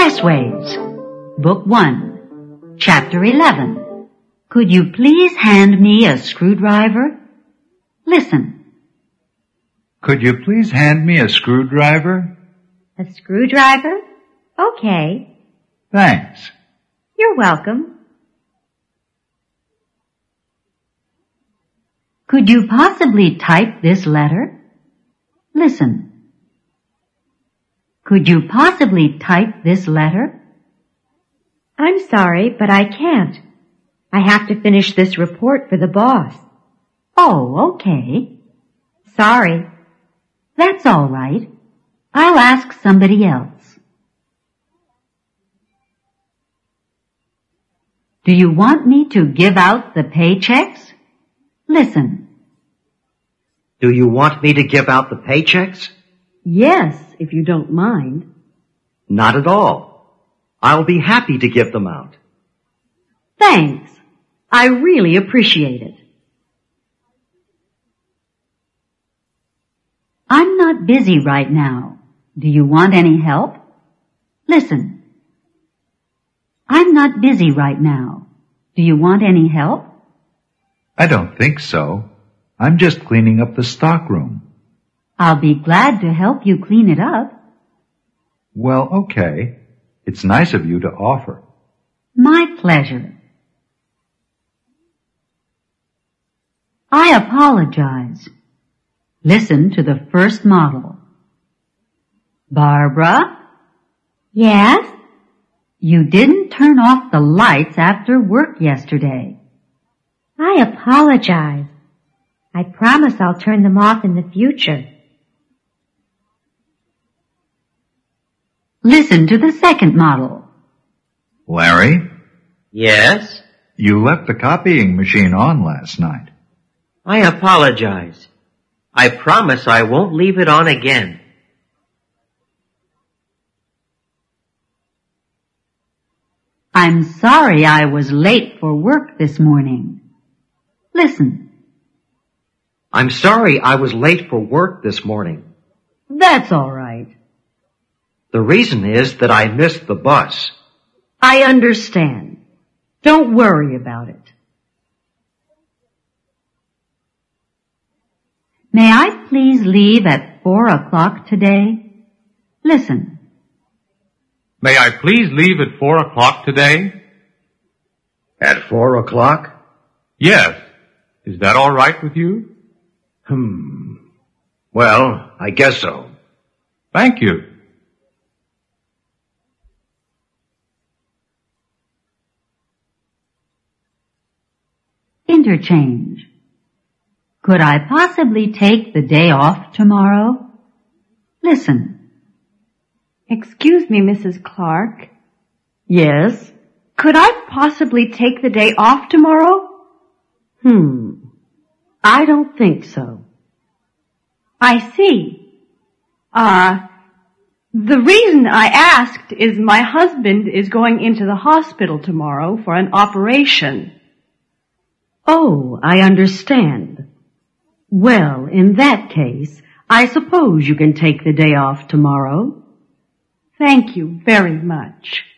Expressways, Book 1, Chapter 11. Could you please hand me a screwdriver? Listen. Could you please hand me a screwdriver? A screwdriver? Okay. Thanks. You're welcome. Could you possibly type this letter? Listen. Could you possibly type this letter? I'm sorry, but I can't. I have to finish this report for the boss. Oh, okay. Sorry. That's all right. I'll ask somebody else. Do you want me to give out the paychecks? Listen. Do you want me to give out the paychecks? Yes, if you don't mind. Not at all. I'll be happy to give them out. Thanks. I really appreciate it. I'm not busy right now. Do you want any help? Listen. I'm not busy right now. Do you want any help? I don't think so. I'm just cleaning up the stockroom. I'll be glad to help you clean it up. Well, okay. It's nice of you to offer. My pleasure. I apologize. Listen to the first model. Barbara? Yes? You didn't turn off the lights after work yesterday. I apologize. I promise I'll turn them off in the future. Listen to the second model. Larry? Yes? You left the copying machine on last night. I apologize. I promise I won't leave it on again. I'm sorry I was late for work this morning. Listen. I'm sorry I was late for work this morning. That's all right. The reason is that I missed the bus. I understand. Don't worry about it. May I please leave at 4 o'clock today? Listen. May I please leave at 4 o'clock today? At 4 o'clock? Yes. Is that all right with you? Well, I guess so. Thank you. Interchange. Could I possibly take the day off tomorrow? Listen. Excuse me, Mrs. Clark. Yes? Could I possibly take the day off tomorrow? I don't think so. I see. The reason I asked is my husband is going into the hospital tomorrow for an operation. Oh, I understand. Well, in that case, I suppose you can take the day off tomorrow. Thank you very much.